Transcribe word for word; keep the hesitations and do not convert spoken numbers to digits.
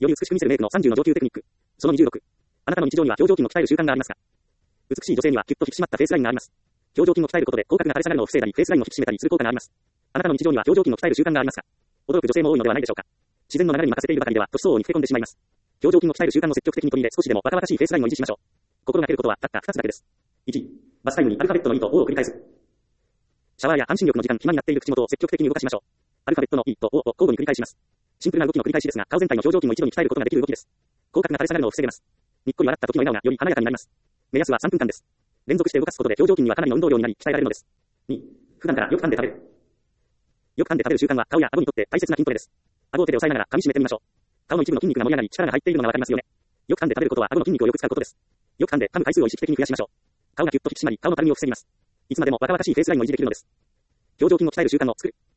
より美しく見せるメイクのさんじゅうの上級テクニック。そのにじゅうろく。あなたの日常には表情筋を鍛える習慣がありますか？美しい女性にはキュッと引き締まったフェイスラインがあります。表情筋を鍛えることで広角な垂れ下がるのを防いだり、フェイスラインを引き締めたりする効果があります。あなたの日常には表情筋を鍛える習慣がありますか？驚く女性も多いのではないでしょうか。自然の流れに任せているばかりでは、年相応に老け込んでしまいます。表情筋を鍛える習慣を積極的に取り入れ、少しでも若々しいフェイスラインを維持しましょう。心がけることはたったふたつだけです。いち、バスタイムにアルファベットの E と O を繰り返す。シャワーや半身浴の時間、暇になっている口元を積極的に動かしましょう。アルファベットの E と O を交互に繰り返します。シンプルな動きの繰り返しですが、顔全体の表情筋を一度に鍛えることができる動きです。広角な垂れ下がるのを防げます。にっこり笑った時の笑顔がより華やかになります。目安はさんぷんかんです。連続して動かすことで表情筋にはかなりの運動量になり、鍛えられるのです。に、普段からよく噛んで食べる。よく噛んで食べる習慣は顔や顎にとって大切な筋トレです。顎を手で押さえながら噛み締めてみましょう。顔の一部の筋肉が盛り上がり、力が入っているのがわかりますよね。よく噛んで食べることは顎の筋肉をよく使うことです。よく噛んで噛む回数を意識的に増やしましょう。顔がキュッと引き締まり、顔のたるみを防ぎます。いつまでも若々しいフェイスラインを維持できるのです。表情筋を鍛える習慣の作る。